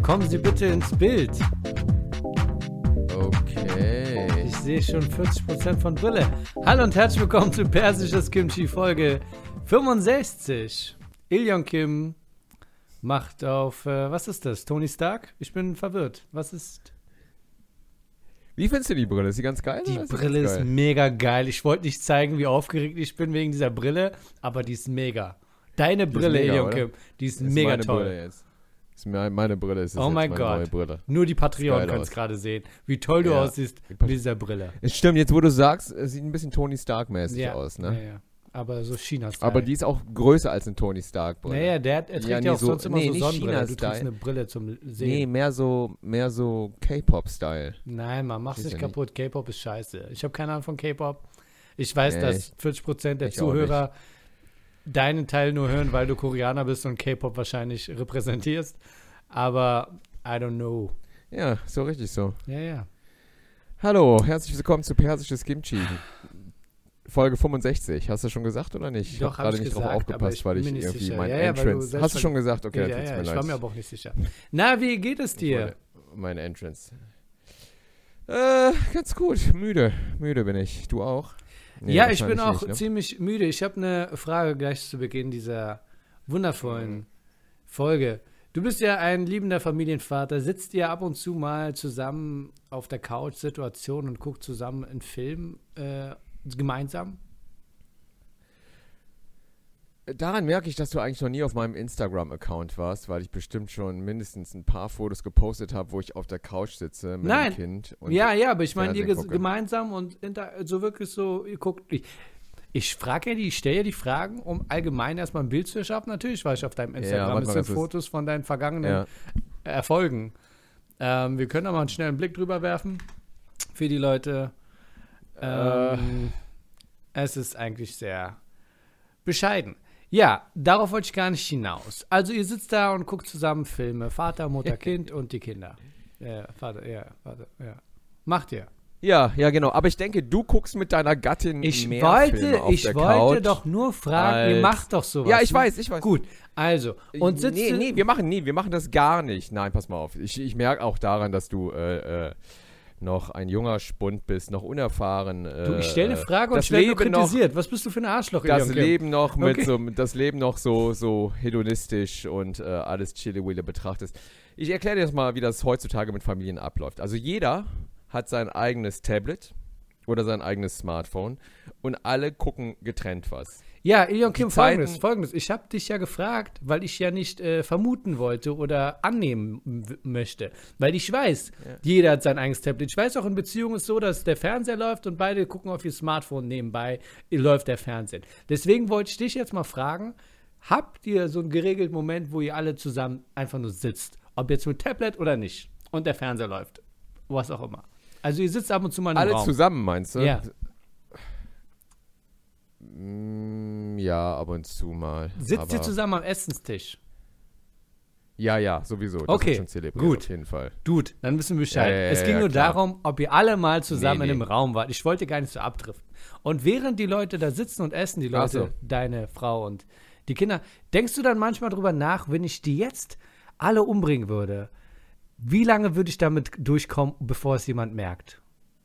Kommen Sie bitte ins Bild. Okay. Ich sehe schon 40% von Brille. Hallo und herzlich willkommen zu Persisches Kimchi Folge 65. Ilyon Kim macht auf, was ist das? Tony Stark? Ich bin verwirrt. Was ist... Wie findest du die Brille? Ist die ganz geil? Die Brille ist mega geil. Ich wollte nicht zeigen, wie aufgeregt ich bin wegen dieser Brille, aber die ist mega. Deine Brille, Ilyon Kim, die ist mega meine toll. Brille jetzt. Meine Brille ist Oh mein meine Gott. neue Brille. Nur die Patreon können es gerade sehen, wie toll du aussiehst mit dieser Brille. Es stimmt, jetzt wo du sagst, es sieht ein bisschen Tony Stark-mäßig aus, ne? Ja. Aber so China-Style. Aber die ist auch größer als eine Tony Stark-Brille. Naja, er trägt ja auch sonst immer so nicht Sonnenbrille. Du trägst China-Style. eine Brille zum Sehen. Nee, mehr so K-Pop-Style. Nein, man macht Ist sich ja kaputt. K-Pop ist scheiße. Ich habe keine Ahnung von K-Pop. Ich weiß, Nee, dass 40% der ich auch Zuhörer deinen Teil nur hören, weil du Koreaner bist und K-Pop wahrscheinlich repräsentierst. Aber I don't know. Ja, so richtig so. Ja. Hallo, herzlich willkommen zu Persisches Kimchi. Folge 65. Hast du schon gesagt oder nicht? Doch, ich habe gerade nicht drauf aufgepasst, weil ich bin mir nicht irgendwie sicher. mein Ja, Entrance... Hast du schon gesagt? Okay, Ja, tut's mir ich leid. war mir aber auch nicht sicher. Na, wie geht es dir? Mein Entrance. Ganz gut. Müde bin ich. Du auch? Nee, Ja, ich bin wahrscheinlich auch nicht, ne? ziemlich müde. Ich habe eine Frage gleich zu Beginn dieser wundervollen Folge. Du bist ja ein liebender Familienvater. Sitzt ihr ab und zu mal zusammen auf der Couch-Situation und guckt zusammen einen Film gemeinsam? Daran merke ich, dass du eigentlich noch nie auf meinem Instagram-Account warst, weil ich bestimmt schon mindestens ein paar Fotos gepostet habe, wo ich auf der Couch sitze mit dem Kind. Und Ja, aber ich meine, ihr Fernsehen gucke. gemeinsam und so wirklich so, ihr guckt. Ich stelle ja die Fragen, um allgemein erstmal ein Bild zu erschaffen. Natürlich war ich auf deinem Instagram. warte Das mal sind ganz kurz. Fotos von deinen vergangenen Erfolgen. Wir können da mal einen schnellen Blick drüber werfen für die Leute. Es ist eigentlich sehr bescheiden. Ja, darauf wollte ich gar nicht hinaus. Also ihr sitzt da und guckt zusammen Filme. Vater, Mutter, Kind und die Kinder. Vater. Macht ihr. Ja, genau. Aber ich denke, du guckst mit deiner Gattin mehr Filme auf der Couch. Ich wollte doch nur fragen, ihr macht doch sowas. Ja, ich ne? weiß. Gut, also. Und sitzt Nee, wir machen das gar nicht. Nein, pass mal auf. Ich merke auch daran, dass du noch ein junger Spund bist, noch unerfahren. Du, ich stelle eine Frage und das ich werde nur Leben kritisiert. Was bist du für ein Arschloch? Das Ilyon Kim? Leben noch so hedonistisch und alles Chille-Wille betrachtest. Ich erkläre dir das mal, wie das heutzutage mit Familien abläuft. Also jeder hat sein eigenes Tablet oder sein eigenes Smartphone und alle gucken getrennt was. Ja, Ilyon Kim, Zeiten- folgendes. Ich habe dich ja gefragt, weil ich ja nicht vermuten wollte oder annehmen möchte. Weil ich weiß, jeder hat sein eigenes Tablet. Ich weiß auch, in Beziehungen ist es so, dass der Fernseher läuft und beide gucken auf ihr Smartphone nebenbei, läuft der Fernseher. Deswegen wollte ich dich jetzt mal fragen, habt ihr so einen geregelten Moment, wo ihr alle zusammen einfach nur sitzt? Ob jetzt mit Tablet oder nicht. Und der Fernseher läuft. Was auch immer. Also ihr sitzt ab und zu mal im Alle Raum. zusammen, meinst du? Ja. Ja, ab und zu mal. Sitzt ihr zusammen am Essenstisch? Ja, sowieso. Das Okay, wird schon zelebriert, gut. auf jeden Fall. Gut, dann wissen wir Bescheid. Ja, es ging nur klar. darum, ob ihr alle mal zusammen Nee. in einem Raum wart. Ich wollte gar nicht so abdriften. Und während die Leute da sitzen und essen, die Leute, Ach so. deine Frau und die Kinder, denkst du dann manchmal drüber nach, wenn ich die jetzt alle umbringen würde, wie lange würde ich damit durchkommen, bevor es jemand merkt?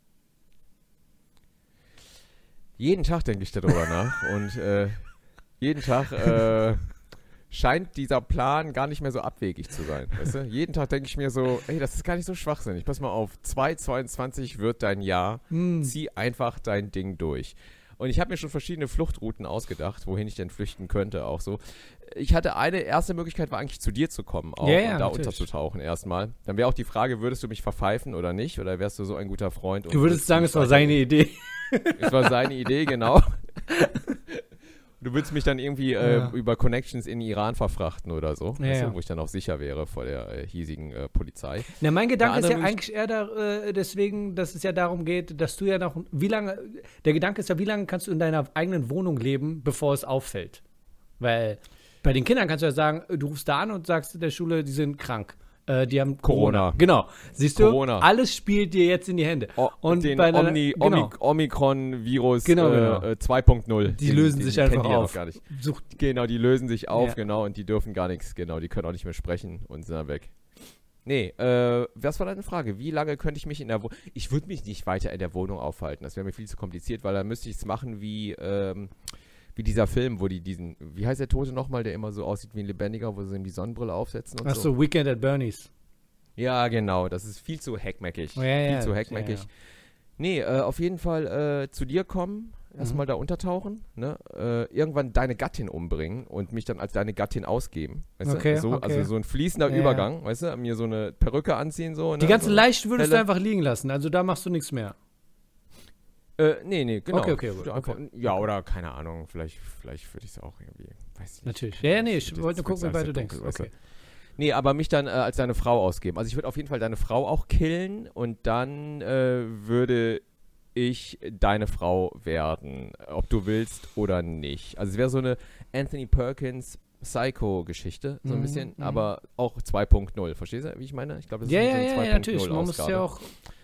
Jeden Tag denke ich darüber nach und jeden Tag scheint dieser Plan gar nicht mehr so abwegig zu sein. Weißt du? Jeden Tag denke ich mir so, ey, das ist gar nicht so schwachsinnig. Pass mal auf, 2022 wird dein Jahr. Zieh einfach dein Ding durch. Und ich habe mir schon verschiedene Fluchtrouten ausgedacht, wohin ich denn flüchten könnte, auch so. Ich hatte eine erste Möglichkeit, war eigentlich zu dir zu kommen, auch Ja, und da natürlich. unterzutauchen erstmal. Dann wäre auch die Frage, würdest du mich verpfeifen oder nicht? Oder wärst du so ein guter Freund? und Du würdest sagen, es war mich seine Idee. Es war seine Idee, genau. Du würdest mich dann irgendwie über Connections in Iran verfrachten oder so, weißt du, wo ich dann auch sicher wäre vor der hiesigen Polizei. Na, mein Gedanke ist ja andere eigentlich eher deswegen, dass es ja darum geht, dass du ja noch, der Gedanke ist ja, wie lange kannst du in deiner eigenen Wohnung leben, bevor es auffällt? Weil bei den Kindern kannst du ja sagen, du rufst da an und sagst in der Schule, die sind krank. Die haben Corona. Genau. Siehst du, Corona. alles spielt dir jetzt in die Hände. Und den Omikron-Virus Genau. 2.0. Die lösen sich einfach kennen die ja noch auf. gar nicht. Sucht. Genau, die lösen sich auf, Ja. genau, und die dürfen gar nichts, genau, die können auch nicht mehr sprechen und sind dann weg. Nee, was war deine Frage? Wie lange könnte ich mich in der Wohnung... Ich würde mich nicht weiter in der Wohnung aufhalten. Das wäre mir viel zu kompliziert, weil dann müsste ich es machen wie dieser Film, wo die diesen... Wie heißt der Tote nochmal, der immer so aussieht wie ein Lebendiger, wo sie ihm die Sonnenbrille aufsetzen und so? Achso, Weekend at Bernie's. Ja, genau. Das ist viel zu hackmäckig. Oh, ja, viel zu hackmäckig. Ja. Nee, auf jeden Fall zu dir kommen, erstmal da untertauchen, ne? Irgendwann deine Gattin umbringen und mich dann als deine Gattin ausgeben. Weißt Okay, du? So, okay. Also so ein fließender Übergang, weißt du? Mir so eine Perücke anziehen, so. Ne? Die ganzen so Leichen würdest du einfach liegen lassen, also da machst du nichts mehr. Nee, genau. Okay, gut. Einfach, ja, oder keine Ahnung, vielleicht würde ich es auch irgendwie, weiß ich nicht. Natürlich. Ja, nee, ich wollte nur gucken, wie weit du denkst. Weißt du? Okay. Nee, aber mich dann als deine Frau ausgeben. Also ich würde auf jeden Fall deine Frau auch killen und dann würde ich deine Frau werden, ob du willst oder nicht. Also es wäre so eine Anthony Perkins Psycho-Geschichte, so ein bisschen, aber auch 2.0. Verstehst du, wie ich meine? Ich glaube, das ist so eine 2.0 ja, natürlich. Man muss ja auch...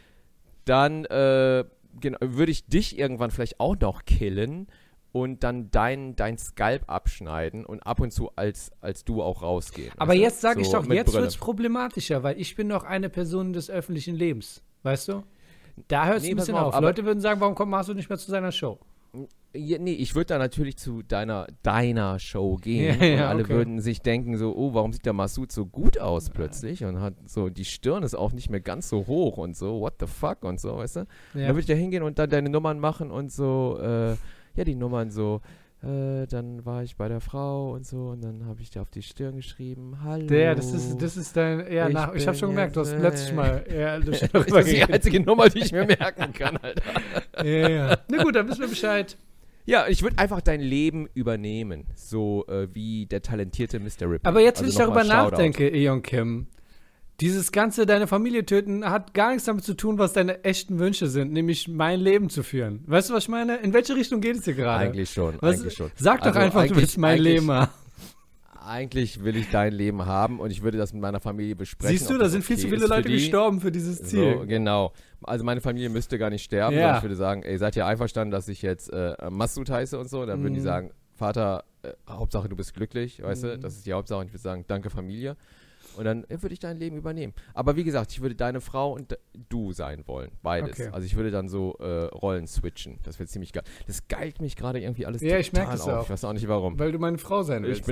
Dann genau, würde ich dich irgendwann vielleicht auch noch killen und dann dein Scalp abschneiden und ab und zu als du auch rausgehen. Aber jetzt sage ich doch, jetzt Brille. wird es problematischer, weil ich bin noch eine Person des öffentlichen Lebens. Weißt du? Da hört es ein bisschen auf. Leute würden sagen, warum machst du nicht mehr zu seiner Show? Ja, nee, ich würde da natürlich zu deiner Show gehen Ja, und alle okay. würden sich denken so, oh, warum sieht der Masud so gut aus plötzlich und hat so, die Stirn ist auch nicht mehr ganz so hoch und so, what the fuck und so, weißt du? Ja. Dann würde ich da hingehen und dann deine Nummern machen und so, die Nummern so, dann war ich bei der Frau und so und dann habe ich dir auf die Stirn geschrieben, hallo. Ja, das ist dein, ja, ich habe schon gemerkt, du hast letztes Mal, das ist die einzige Nummer, die ich mir merken kann, Alter. Ja. Na gut, dann wissen wir Bescheid. Ja, ich würde einfach dein Leben übernehmen, so wie der talentierte Mr. Ripley. Aber jetzt, wenn ich nochmal darüber nachdenke, Eon Kim, dieses ganze deine Familie töten hat gar nichts damit zu tun, was deine echten Wünsche sind, nämlich mein Leben zu führen. Weißt du, was ich meine? In welche Richtung geht es hier gerade? Eigentlich schon. Sag doch einfach, du willst mein Leben haben. Eigentlich will ich dein Leben haben und ich würde das mit meiner Familie besprechen. Siehst du, da sind viel zu viele Leute gestorben für dieses Ziel. So, genau. Also meine Familie müsste gar nicht sterben, sondern ich würde sagen, ey, seid ihr einverstanden, dass ich jetzt Masud heiße und so? Dann würden die sagen, Vater, Hauptsache du bist glücklich, weißt du? Das ist die Hauptsache und ich würde sagen, danke Familie. Und dann würde ich dein Leben übernehmen. Aber wie gesagt, ich würde deine Frau und du sein wollen. Beides. Okay. Also ich würde dann so Rollen switchen. Das wäre ziemlich geil. Das geilt mich gerade irgendwie alles total ich merke das auf. Auch. Ich weiß auch nicht warum. Weil du meine Frau sein willst.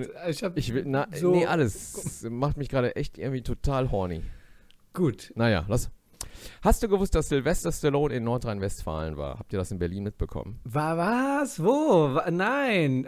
Nee, alles macht mich gerade echt irgendwie total horny. Gut. Naja, Hast du gewusst, dass Sylvester Stallone in Nordrhein-Westfalen war? Habt ihr das in Berlin mitbekommen? Was? Wo? Nein.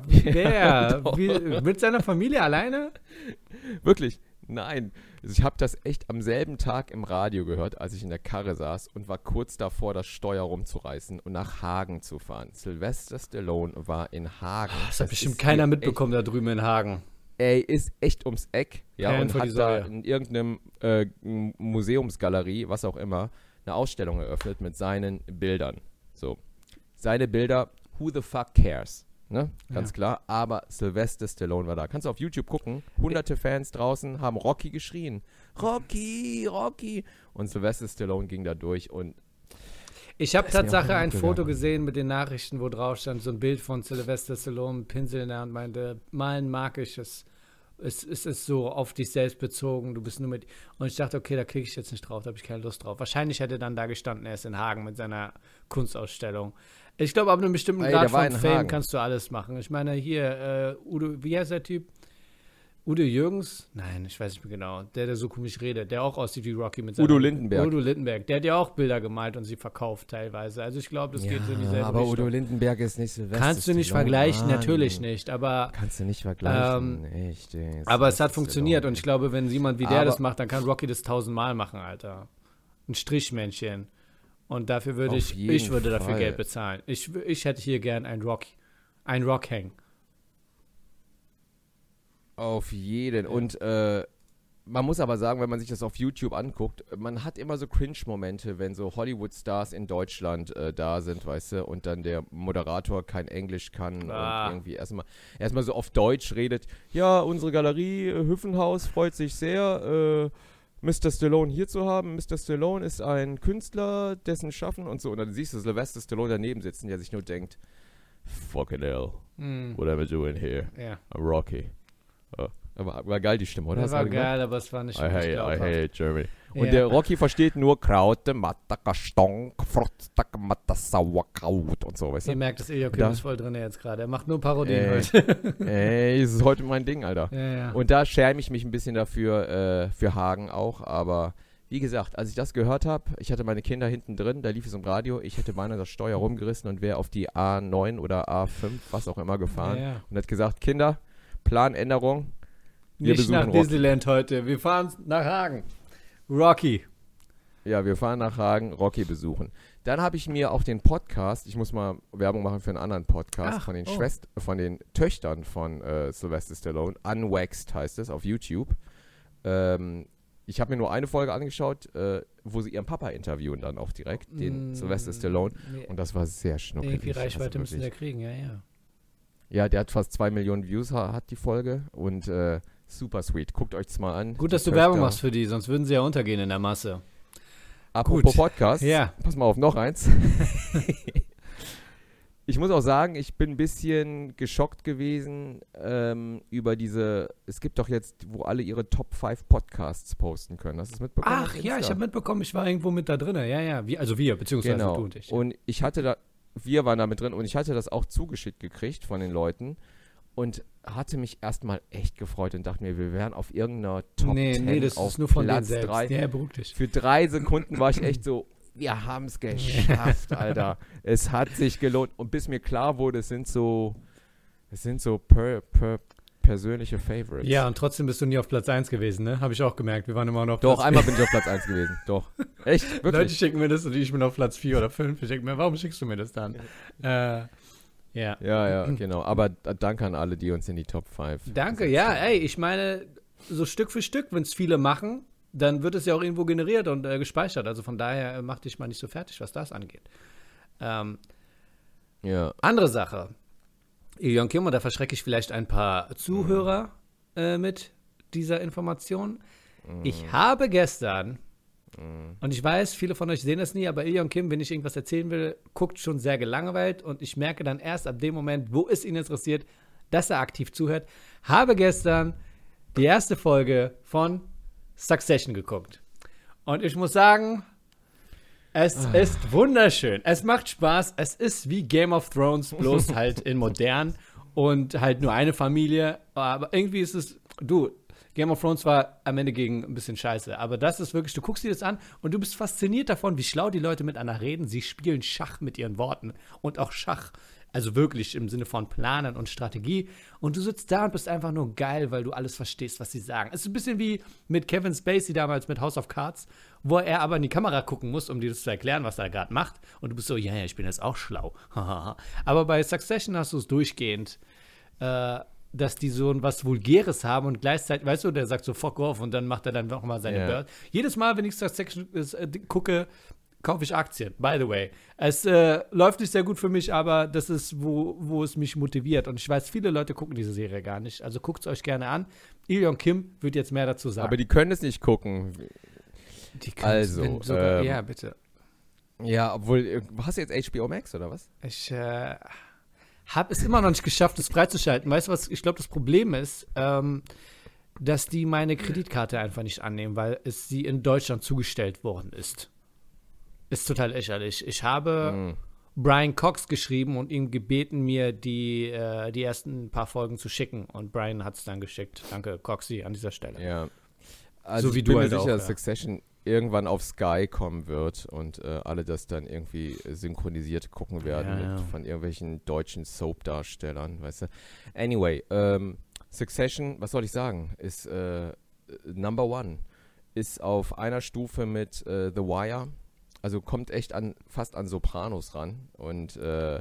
Wer? Mit seiner Familie alleine? Wirklich? Nein. Also ich habe das echt am selben Tag im Radio gehört, als ich in der Karre saß und war kurz davor, das Steuer rumzureißen und nach Hagen zu fahren. Sylvester Stallone war in Hagen. Das hat bestimmt keiner mitbekommen da drüben in Hagen. Ey, ist echt ums Eck. Ja, und hat da in irgendeinem Museumsgalerie, was auch immer, eine Ausstellung eröffnet mit seinen Bildern. So. Seine Bilder, who the fuck cares? Ne? Ganz klar, aber Sylvester Stallone war da. Kannst du auf YouTube gucken, hunderte Fans draußen haben Rocky geschrien. Rocky, Rocky. Und Sylvester Stallone ging da durch und ich habe Tatsache ein Foto gesehen mit den Nachrichten, wo drauf stand, so ein Bild von Sylvester Stallone, Pinsel in der Hand, meinte, malen mag ich es. Es ist so auf dich selbst bezogen, du bist nur mit... Und ich dachte, okay, da kriege ich jetzt nicht drauf, da habe ich keine Lust drauf. Wahrscheinlich hätte dann da gestanden, er ist in Hagen mit seiner Kunstausstellung. Ich glaube, ab einem bestimmten Grad von Fame Hagen. Kannst du alles machen. Ich meine, hier, Udo, wie heißt der Typ? Udo Jürgens? Nein, ich weiß nicht mehr genau. Der so komisch redet, der auch aussieht wie Rocky mit seinem... Udo Lindenberg. Udo Lindenberg. Der hat ja auch Bilder gemalt und sie verkauft teilweise. Also ich glaube, das geht so in dieselbe aber Richtung. Udo Lindenberg ist nicht Sylvester Kannst du nicht vergleichen, natürlich nicht, aber... Kannst du nicht vergleichen, echt. Aber es hat funktioniert und ich glaube, wenn jemand wie der das macht, dann kann Rocky das 1000-mal machen, Alter. Ein Strichmännchen. Und dafür würde ich würde dafür Geld bezahlen. Ich hätte hier gern ein Rocky. Ein Rock hängen. Auf jeden. Und man muss aber sagen, wenn man sich das auf YouTube anguckt, man hat immer so Cringe-Momente, wenn so Hollywood-Stars in Deutschland da sind, weißt du, und dann der Moderator kein Englisch kann und irgendwie erstmal so auf Deutsch redet. Ja, unsere Galerie Hüffenhaus freut sich sehr, Mr. Stallone hier zu haben. Mr. Stallone ist ein Künstler, dessen Schaffen und so. Und dann siehst du Sylvester Stallone daneben sitzen, der sich nur denkt, fucking hell, what am I doing here? Yeah. I'm Rocky. Aber war geil die Stimme, oder? Das war geil, aber es war nicht wirklich glaubhaft. I hate Germany. Und Ja. der Rocky versteht nur Kraute, Mataka, Stonk, Frotztak, Matta, Sauerkraut und so, weißt Ihr du? merkt, dass Iljokim ist voll drin jetzt gerade. Er macht nur Parodien heute. Das ist heute mein Ding, Alter. Ja. Und da schäme ich mich ein bisschen dafür, für Hagen auch, aber wie gesagt, als ich das gehört habe, ich hatte meine Kinder hinten drin, da lief es im Radio, ich hätte beinahe das Steuer rumgerissen und wäre auf die A9 oder A5, was auch immer, gefahren und hat gesagt, Kinder, Planänderung, wir nicht nach besuchen Rocky. Disneyland heute, wir fahren nach Hagen. Rocky. Ja, wir fahren nach Hagen, Rocky besuchen. Dann habe ich mir auch den Podcast, ich muss mal Werbung machen für einen anderen Podcast, von den Töchtern von Sylvester Stallone, Unwaxed heißt es, auf YouTube. Ich habe mir nur eine Folge angeschaut, wo sie ihren Papa interviewen dann auch direkt, den Sylvester Stallone. Und das war sehr schnuckelig. Irgendwie Reichweite müssen wir kriegen, ja. Ja, der hat fast 2 Millionen Views, hat die Folge. Und super sweet. Guckt euch das mal an. Gut, dass du Werbung machst für die, sonst würden sie ja untergehen in der Masse. Apropos Podcast, ja. Pass mal auf, noch eins. Ich muss auch sagen, ich bin ein bisschen geschockt gewesen über es gibt doch jetzt, wo alle ihre Top 5 Podcasts posten können. Hast du es mitbekommen? Ach ja, ich habe mitbekommen, ich war irgendwo mit da drin. Ja, wir, beziehungsweise du und ich. Und wir waren da mit drin und ich hatte das auch zugeschickt gekriegt von den Leuten und hatte mich erstmal echt gefreut und dachte mir, wir wären auf irgendeiner Top 10 das auf ist nur von Platz denen selbst. 3. Ja, beruhig dich. Für 3 Sekunden war ich echt so, wir haben es geschafft, Alter. Es hat sich gelohnt. Und bis mir klar wurde, es sind so persönliche Favorites. Ja, und trotzdem bist du nie auf Platz 1 gewesen, ne? Habe ich auch gemerkt. Wir waren immer noch auf Doch, Platz einmal bin ich auf Platz 1 gewesen. Doch. Echt? Wirklich? Leute schicken mir das und ich bin auf Platz 4 oder 5. Ich denke mir, warum schickst du mir das dann? Ja. Ja, genau. Aber danke an alle, die uns in die Top 5. Danke, ja, ich meine, so Stück für Stück, wenn es viele machen, dann wird es ja auch irgendwo generiert und gespeichert. Also von daher mach dich mal nicht so fertig, was das angeht. Andere Sache. Iljon Kim, und da verschrecke ich vielleicht ein paar Zuhörer mit dieser Information. Ich habe gestern, und ich weiß, viele von euch sehen das nie, aber Iljon Kim, wenn ich irgendwas erzählen will, guckt schon sehr gelangweilt und ich merke dann erst ab dem Moment, wo es ihn interessiert, dass er aktiv zuhört, habe gestern die erste Folge von Succession geguckt. Und ich muss sagen, es ist wunderschön. Es macht Spaß. Es ist wie Game of Thrones, bloß halt in modern und halt nur eine Familie. Aber irgendwie ist es, Game of Thrones war am Ende gegen ein bisschen scheiße. Aber das ist wirklich, du guckst dir das an und du bist fasziniert davon, wie schlau die Leute miteinander reden. Sie spielen Schach mit ihren Worten und auch Schach. Also wirklich im Sinne von Planen und Strategie. Und du sitzt da und bist einfach nur geil, weil du alles verstehst, was sie sagen. Es ist ein bisschen wie mit Kevin Spacey damals mit House of Cards, wo er aber in die Kamera gucken muss, um dir das zu erklären, was er gerade macht. Und du bist so, ja, ich bin jetzt auch schlau. Aber bei Succession hast du es durchgehend, dass die so was Vulgäres haben und gleichzeitig, weißt du, der sagt so fuck off und dann macht er dann nochmal seine Bird. Jedes Mal, wenn ich Succession gucke, kaufe ich Aktien, by the way. Es läuft nicht sehr gut für mich, aber das ist, wo es mich motiviert. Und ich weiß, viele Leute gucken diese Serie gar nicht. Also guckt es euch gerne an. Iljon Kim wird jetzt mehr dazu sagen. Aber die können es nicht gucken. Die können es sogar, ja, bitte. Ja, obwohl, hast du jetzt HBO Max oder was? Ich habe es immer noch nicht geschafft, es freizuschalten. Weißt du, was ich glaube, das Problem ist? Dass die meine Kreditkarte einfach nicht annehmen, weil es sie in Deutschland zugestellt worden ist. Ist total lächerlich. Ich habe Brian Cox geschrieben und ihm gebeten, mir die ersten paar Folgen zu schicken. Und Brian hat es dann geschickt. Danke, Coxy, an dieser Stelle. Ja. Also so wie ich bin du mir halt sicher, auch, dass Succession irgendwann auf Sky kommen wird und alle das dann irgendwie synchronisiert gucken werden von irgendwelchen deutschen Soap-Darstellern, weißt du. Anyway, Succession, was soll ich sagen, ist Number One. Ist auf einer Stufe mit The Wire. Also kommt echt fast an Sopranos ran und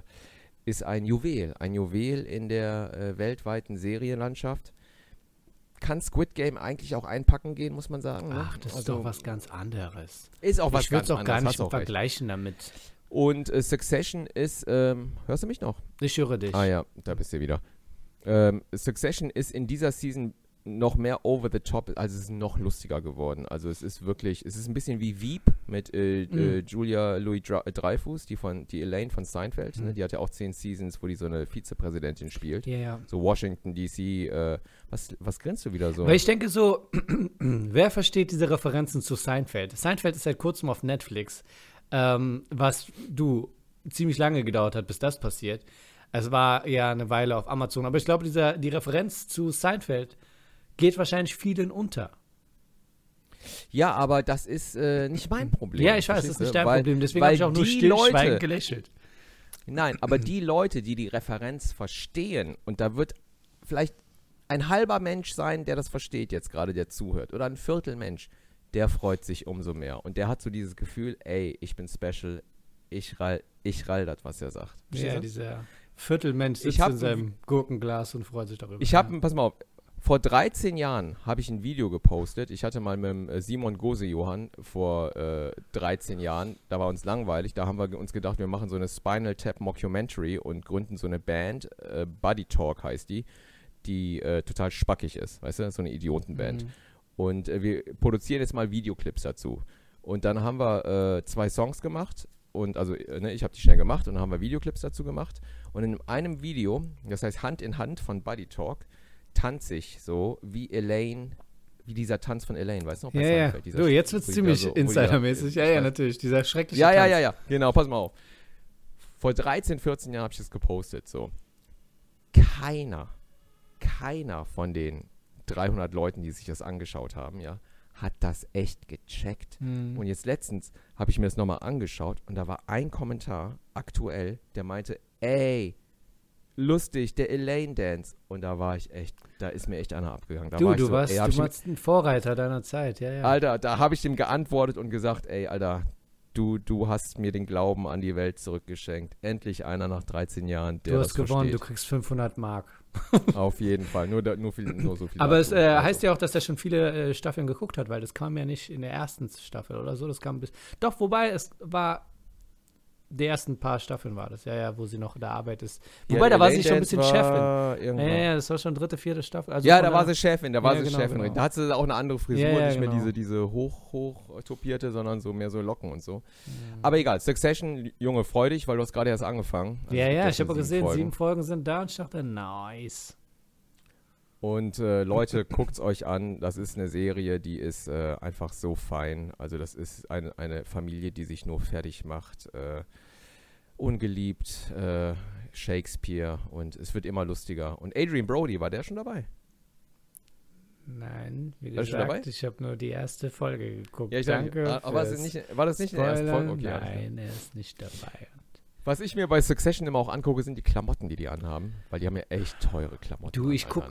ist ein Juwel in der weltweiten Serienlandschaft. Kann Squid Game eigentlich auch einpacken gehen, muss man sagen. Ne? Ach, das ist doch was ganz anderes. Ist auch was ich ganz anderes. Ich würde es auch gar nicht auch vergleichen damit. Und Succession ist, hörst du mich noch? Ich höre dich. Ah ja, da bist du wieder. Succession ist in dieser Season noch mehr over the top, also es ist noch lustiger geworden. Also es ist ein bisschen wie Veep mit Julia Louis-Dreyfus, die Elaine von Seinfeld, ne? Die hat ja auch 10 Seasons, wo die so eine Vizepräsidentin spielt. Ja. So Washington DC, was grinst du wieder so? Weil ich denke so, wer versteht diese Referenzen zu Seinfeld? Seinfeld ist seit kurzem auf Netflix, was ziemlich lange gedauert hat, bis das passiert. Es war ja eine Weile auf Amazon, aber ich glaube, die Referenz zu Seinfeld geht wahrscheinlich vielen unter. Ja, aber das ist nicht mein Problem. Ja, ich weiß, das ist nicht dein Problem, deswegen habe ich auch nur stillschweigend gelächelt. Nein, aber die Leute, die Referenz verstehen, und da wird vielleicht ein halber Mensch sein, der das versteht jetzt gerade, der zuhört, oder ein Viertel Mensch, der freut sich umso mehr. Und der hat so dieses Gefühl, ey, ich bin special, ich rall das, was er sagt. Ja, dieser Viertelmensch sitzt in seinem Gurkenglas und freut sich darüber. Pass mal auf, vor 13 Jahren habe ich ein Video gepostet. Ich hatte mal mit dem Simon Gose-Johann vor 13 Jahren, da war uns langweilig, da haben wir uns gedacht, wir machen so eine Spinal Tap Mockumentary und gründen so eine Band, Buddy Talk heißt die total spackig ist, weißt du, so eine Idiotenband. Und wir produzieren jetzt mal Videoclips dazu. Und dann haben wir 2 Songs gemacht. Und also, ich habe die schnell gemacht und dann haben wir Videoclips dazu gemacht. Und in einem Video, das heißt Hand in Hand von Buddy Talk, tanze ich so wie Elaine, wie dieser Tanz von Elaine, weißt du noch? Ja. Du, jetzt wird es ziemlich insidermäßig. Ja, natürlich, dieser schreckliche Tanz. Ja, genau, pass mal auf. Vor 13, 14 Jahren habe ich das gepostet, so. Keiner von den 300 Leuten, die sich das angeschaut haben, ja, hat das echt gecheckt. Und jetzt letztens habe ich mir das nochmal angeschaut und da war ein Kommentar aktuell, der meinte, ey, lustig, der Elaine Dance. Und da war ich echt, da ist mir echt einer abgegangen. Da du warst ein Vorreiter deiner Zeit, ja. Alter, da habe ich dem geantwortet und gesagt, ey, Alter, du hast mir den Glauben an die Welt zurückgeschenkt. Endlich einer nach 13 Jahren, der das versteht. Du hast gewonnen, du kriegst 500 Mark. Auf jeden Fall, nur so viel. Aber es heißt ja auch, dass er schon viele Staffeln geguckt hat, weil das kam ja nicht in der ersten Staffel oder so, das kam doch, wobei es war, die ersten paar Staffeln war das, ja, wo sie noch in der Arbeit ist. Wobei, da war sie schon ein bisschen Chefin. Ja, das war schon 3., 4. Staffel. Also ja, da war sie Chefin, Genau. Da hat sie auch eine andere Frisur, nicht genau. mehr diese hoch topierte, sondern so mehr so Locken und so. Aber egal, Succession, Junge, freu dich, weil du hast gerade erst angefangen. Also ja, ich habe gesehen, 7 Folgen sind da und ich dachte, nice. Und Leute, guckt's euch an, das ist eine Serie, die ist einfach so fein. Also das ist eine Familie, die sich nur fertig macht. Ungeliebt, Shakespeare und es wird immer lustiger. Und Adrian Brody, war der schon dabei? Nein, wie gesagt, ich habe nur die erste Folge geguckt. Ja, danke. War das nicht in der ersten Folge? Okay, nein, er ist nicht dabei. Was ich mir bei Succession immer auch angucke, sind die Klamotten, die anhaben, weil die haben ja echt teure Klamotten. Du, ich gucke,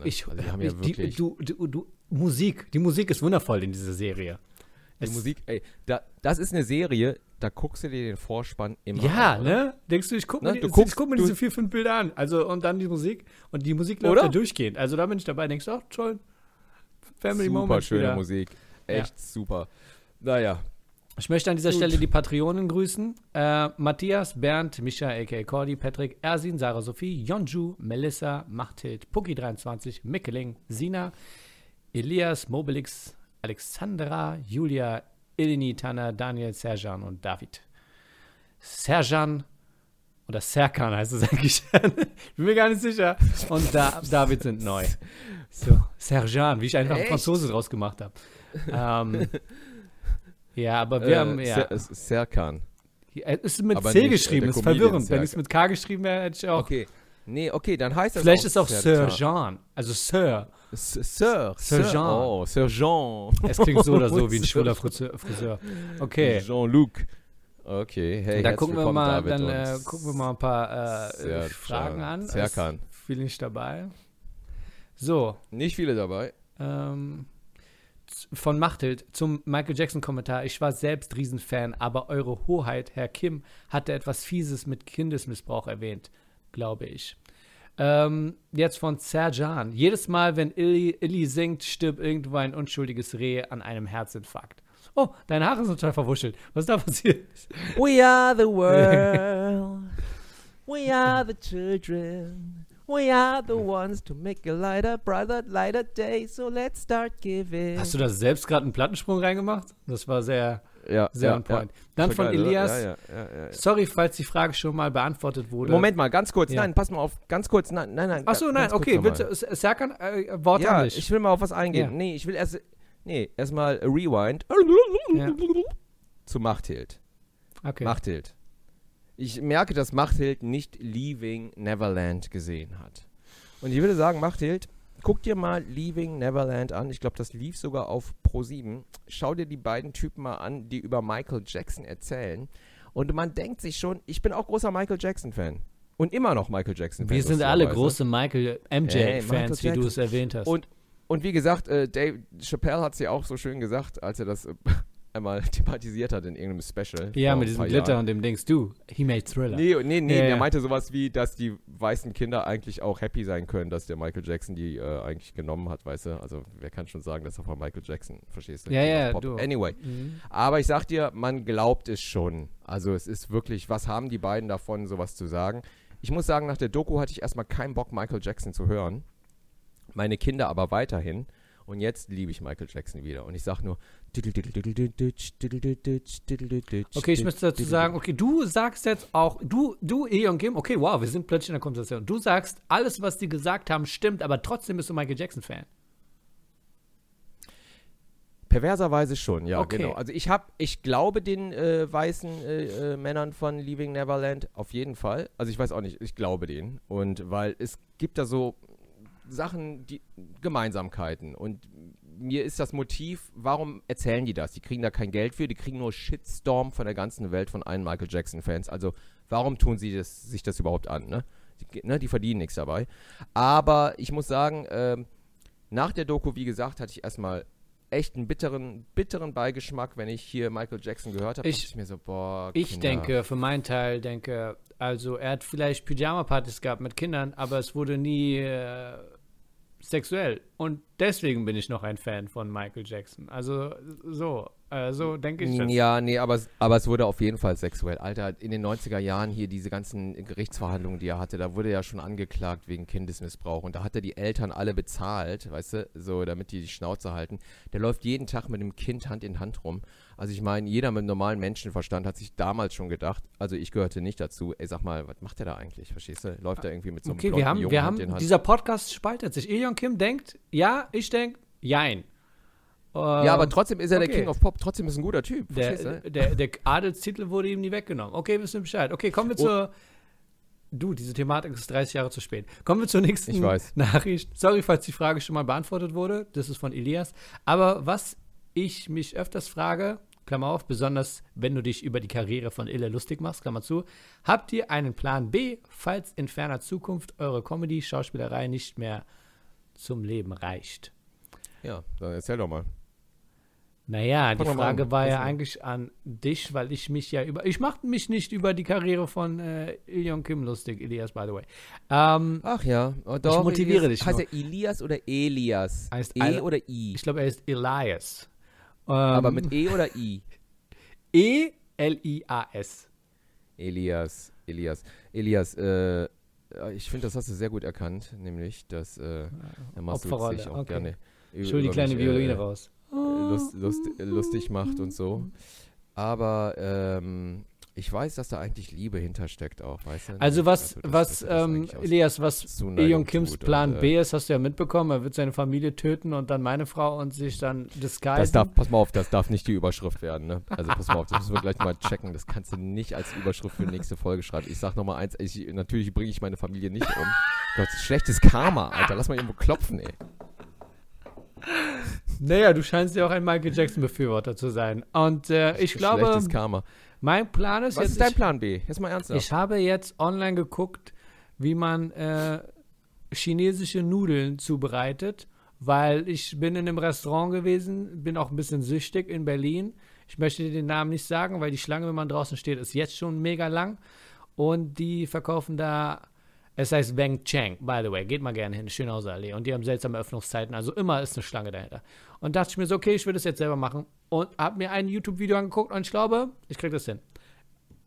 Musik, die Musik ist wundervoll in dieser Serie. Die Musik, ey, das ist eine Serie, da guckst du dir den Vorspann immer an. Ja, ne? Denkst du, ich guck mir diese 4, 5 Bilder an. Also, und dann die Musik. Und die Musik läuft ja durchgehend. Also, da bin ich dabei, denkst du, ach, toll. Family Moment. Super schöne Musik. Echt super. Naja. Ich möchte an dieser Stelle die Patreonen grüßen. Matthias, Bernd, Micha, a.k.a. Cordy, Patrick, Ersin, Sarah Sophie, Yonju, Melissa, Machthild, Puki23, Mickeling, Sina, Elias, Mobilix, Alexandra, Julia, Eleni, Tanner, Daniel, Serjan und David. Serjan oder Serkan heißt es eigentlich. Ich bin mir gar nicht sicher. Und David sind neu. So, Serjan, wie ich einfach einen Franzose draus gemacht habe. Ja, aber wir haben, Serkan. Es ist mit aber C geschrieben, ist verwirrend. Wenn es mit K geschrieben wäre, hätte ich auch. Okay, dann heißt das vielleicht ist auch Serjan, also Sir. Sir Jean. Oh, Sir Jean. Es klingt so oder so wie ein schwuler Friseur. Okay. Jean-Luc. Okay, hey, dann gucken wir mal, ein paar Fragen an. Serkan. Viele nicht dabei. So. Nicht viele dabei. Von Machthild zum Michael Jackson-Kommentar. Ich war selbst Riesenfan, aber Eure Hoheit, Herr Kim, hatte etwas Fieses mit Kindesmissbrauch erwähnt, glaube ich. Jetzt von Serjan. Jedes Mal, wenn Illy singt, stirbt irgendwo ein unschuldiges Reh an einem Herzinfarkt. Oh, deine Haare sind total verwuschelt. Was ist da passiert? We are the world. We are the children. We are the ones to make a lighter, lighter day, so let's start giving. Hast du da selbst gerade einen Plattensprung reingemacht? Das war sehr on point. Dann von geil, Elias. Ja. Sorry, falls die Frage schon mal beantwortet wurde. Moment mal, ganz kurz. Nein, pass mal auf. Ganz kurz. Nein. Achso, nein, okay. Willst du, Serkan, Wort an dich. Ich will mal auf was eingehen. Ja. Nee, ich will erstmal Rewind zu Machthild. Okay. Machthild. Ich merke, dass Machthild nicht Leaving Neverland gesehen hat. Und ich würde sagen, Machthild, guck dir mal Leaving Neverland an. Ich glaube, das lief sogar auf Pro7. Schau dir die beiden Typen mal an, die über Michael Jackson erzählen. Und man denkt sich schon, ich bin auch großer Michael Jackson-Fan. Und immer noch Michael Jackson-Fan. Wir sind alle große MJ-Fans, wie du es erwähnt hast. Und wie gesagt, Dave Chappelle hat es ja auch so schön gesagt, als er das einmal thematisiert hat in irgendeinem Special. Ja, mit diesem Glitter und dem Dings. He made Thriller. Nee, der meinte sowas wie, dass die weißen Kinder eigentlich auch happy sein können, dass der Michael Jackson die eigentlich genommen hat, weißt du? Also, wer kann schon sagen, dass er von Michael Jackson, verstehst du? Ja, du. Anyway. Aber ich sag dir, man glaubt es schon. Also, es ist wirklich, was haben die beiden davon, sowas zu sagen? Ich muss sagen, nach der Doku hatte ich erstmal keinen Bock, Michael Jackson zu hören. Meine Kinder aber weiterhin. Und jetzt liebe ich Michael Jackson wieder. Und ich sag nur. Okay, ich möchte dazu sagen, okay, du sagst jetzt auch, du Eon Kim, okay, wow, wir sind plötzlich in der Konversation. Du sagst, alles, was die gesagt haben, stimmt, aber trotzdem bist du Michael Jackson-Fan. Perverserweise schon, ja, okay. Genau. Also ich glaube den weißen Männern von Leaving Neverland auf jeden Fall. Also ich weiß auch nicht, ich glaube denen. Und weil es gibt da so Sachen, Gemeinsamkeiten. Und mir ist das Motiv, warum erzählen die das? Die kriegen da kein Geld für, die kriegen nur Shitstorm von der ganzen Welt von allen Michael Jackson-Fans. Also warum tun sie sich das überhaupt an? Ne? Die verdienen nichts dabei. Aber ich muss sagen, nach der Doku, wie gesagt, hatte ich erstmal echt einen bitteren Beigeschmack, wenn ich hier Michael Jackson gehört habe. Ich mir so, boah, ich denke, für meinen Teil, also er hat vielleicht Pyjama-Partys gehabt mit Kindern, aber es wurde nie sexuell. Und deswegen bin ich noch ein Fan von Michael Jackson. Also so denke ich das. Ja, nee, aber es wurde auf jeden Fall sexuell. Alter, in den 90er Jahren hier diese ganzen Gerichtsverhandlungen, die er hatte, da wurde er ja schon angeklagt wegen Kindesmissbrauch. Und da hat er die Eltern alle bezahlt, weißt du, so, damit die Schnauze halten. Der läuft jeden Tag mit dem Kind Hand in Hand rum. Also ich meine, jeder mit einem normalen Menschenverstand hat sich damals schon gedacht, also ich gehörte nicht dazu, ey, sag mal, was macht der da eigentlich, verstehst du? Läuft er irgendwie mit so einem blonden Jungen Hand in Hand? Dieser Podcast spaltet sich. Eon Kim denkt, ja, ich denke, jein. Ja, aber trotzdem ist er der King of Pop, trotzdem ist er ein guter Typ, verstehst du? Der Adelstitel wurde ihm nie weggenommen. Okay, wissen wir Bescheid. Okay, kommen wir zur... diese Thematik ist 30 Jahre zu spät. Kommen wir zur nächsten Nachricht. Sorry, falls die Frage schon mal beantwortet wurde. Das ist von Elias. Aber was ich mich öfters frage, Klammer auf, besonders wenn du dich über die Karriere von Ille lustig machst, Klammer zu, habt ihr einen Plan B, falls in ferner Zukunft eure Comedy-Schauspielerei nicht mehr zum Leben reicht? Ja, dann erzähl doch mal. Naja, die Frage war ja eigentlich an dich, weil ich mache mich nicht über die Karriere von Eon Kim lustig, Elias, by the way. Ach ja, doch. Ich motiviere dich. Heißt er Elias oder Elias? Heißt oder I? Ich glaube, er ist Elias. Aber mit E oder I? E-L-I-A-S. Elias. Ich finde, das hast du sehr gut erkannt, nämlich, dass Masud sich auch gerne Schul die kleine Violine raus. Lustig macht und so. Aber ich weiß, dass da eigentlich Liebe hintersteckt auch, weißt du? Also Elias, was Eon Kims Plan B ist, hast du ja mitbekommen. Er wird seine Familie töten und dann meine Frau und sich dann disguisen. Pass mal auf, das darf nicht die Überschrift werden, ne? Also pass mal auf, das müssen wir gleich mal checken. Das kannst du nicht als Überschrift für die nächste Folge schreiben. Ich sag nochmal eins, natürlich bringe ich meine Familie nicht um. Gott, schlechtes Karma, Alter. Lass mal irgendwo klopfen, ey. Naja, du scheinst ja auch ein Michael Jackson-Befürworter zu sein. Und ich glaube, schlechtes Karma. Mein Plan ist Was ist dein Plan B? Jetzt mal ernsthaft. Ich habe jetzt online geguckt, wie man chinesische Nudeln zubereitet, weil ich bin in einem Restaurant gewesen, bin auch ein bisschen süchtig in Berlin. Ich möchte dir den Namen nicht sagen, weil die Schlange, wenn man draußen steht, ist jetzt schon mega lang. Und die verkaufen da... Es heißt Weng Cheng, by the way. Geht mal gerne hin, Schönhauser Allee. Und die haben seltsame Öffnungszeiten. Also immer ist eine Schlange dahinter. Und dachte ich mir so, okay, ich will das jetzt selber machen. Und habe mir ein YouTube-Video angeguckt und ich glaube, ich kriege das hin.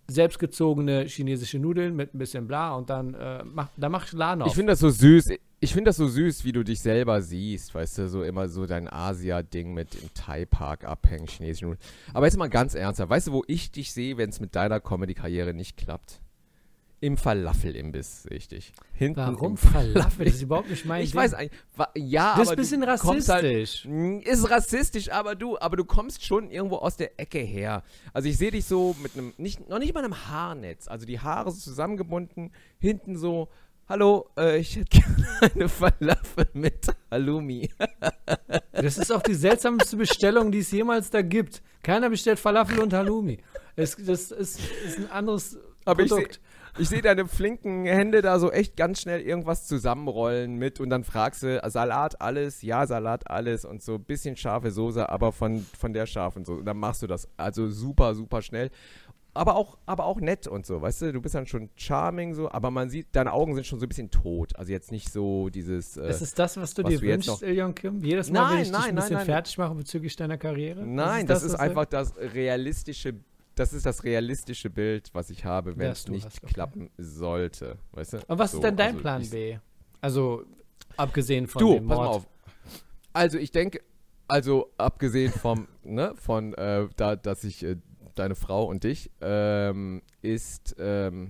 selbstgezogene chinesische Nudeln mit ein bisschen bla und dann mach ich Laden auf. Ich finde das so süß. Ich finde das so süß, wie du dich selber siehst, weißt du, so immer so dein Asia-Ding mit im Thai-Park abhängen, chinesischen Nudeln. Aber jetzt mal ganz ernsthaft, weißt du, wo ich dich sehe, wenn es mit deiner Comedy-Karriere nicht klappt? Im Falafel-Imbiss sehe ich dich. Hinten Warum im Falafel? Das ist überhaupt nicht mein Ich Ding. weiß eigentlich, ja, Das ist aber ein bisschen du kommst rassistisch. Halt, ist rassistisch, aber du kommst schon irgendwo aus der Ecke her. Also ich sehe dich so mit einem, noch nicht mal einem Haarnetz, also die Haare so zusammengebunden, hinten so, hallo, ich hätte gerne eine Falafel mit Halloumi. Das ist auch die seltsamste Bestellung, die es jemals da gibt. Keiner bestellt Falafel und Halloumi. Das ist ein anderes Aber Produkt. ich sehe deine flinken Hände da so echt ganz schnell irgendwas zusammenrollen mit und dann fragst du, Salat alles, ja, Salat alles und so ein bisschen scharfe Soße, aber von der scharfen Soße. Und dann machst du das also super, super schnell. Aber auch nett und so, weißt du, du bist dann schon charming so, aber man sieht, deine Augen sind schon so ein bisschen tot. Also jetzt nicht so dieses. Ist es das, was du dir wünschst, Ilyon Kim? Jedes Mal, wenn ich dich ein bisschen fertig mache bezüglich deiner Karriere? Nein, das ist einfach das realistische Bild, was ich habe, wenn es nicht klappen sollte. Weißt du? Und was ist denn dein Plan B? Also, abgesehen von dem Mord. Pass mal auf. Also, ich denke, abgesehen vom, dass ich deine Frau und dich, ist eine